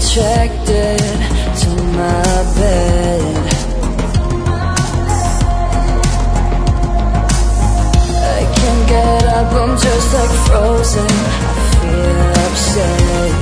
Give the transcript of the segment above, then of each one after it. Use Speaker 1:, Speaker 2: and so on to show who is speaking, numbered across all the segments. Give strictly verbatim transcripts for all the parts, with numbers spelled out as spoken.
Speaker 1: attracted to my bed. I can't get up, I'm just like frozen. I feel upset.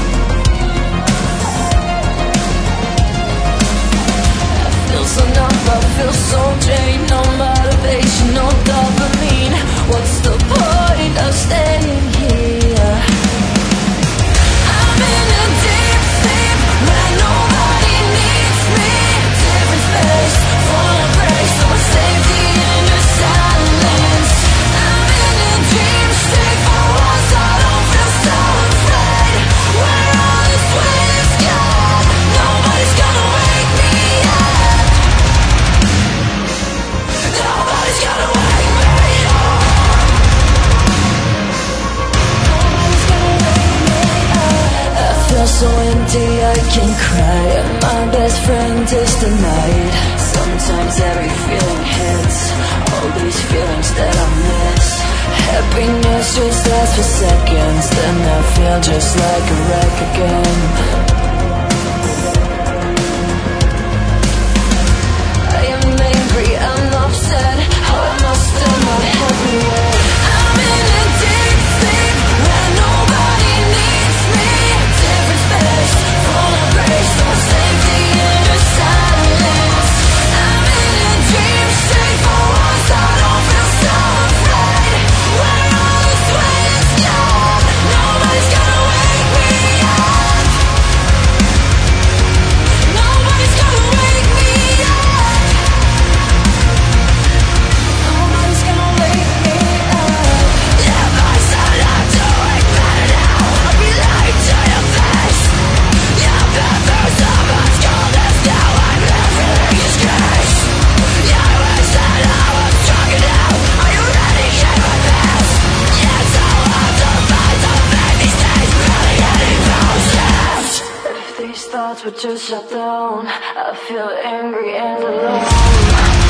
Speaker 1: I feel so numb, I feel so drained. No motivation, no dopamine. What's the point of staying here? I'm in a deep sleep where nobody needs me. Different space, full of grace, no safety in the silence. I'm in a dream state for once, I don't feel so afraid. Where all this weight is gone, nobody's gonna wake me up. Nobody's gonna wake me up. Nobody's gonna wake me up. I feel so empty, I can cry. My best friend is the night. Sometimes every feeling hits, all these feelings that I miss. Happiness just lasts for seconds, then I feel just like a wreck again. I am angry, I'm upset. How am I still not happy yet? I'm in a deep sleep where nobody needs me. Different space, full of grace, no safety in the silence. I'm in a dream state for once, I don't feel so afraid. Where all this weight is gone, nobody's gonna wake me up. Nobody's gonna wake me up. Nobody's gonna wake me up. If I said I'm doing better now, I'd be lying to your face. You've been through so much coldness, now I'm living in disgrace. You wish that I was strong enough. Are you ready to hear my best? It's so hard to find something these days, barely any bones left. If these thoughts would just shut down, I feel angry and alone.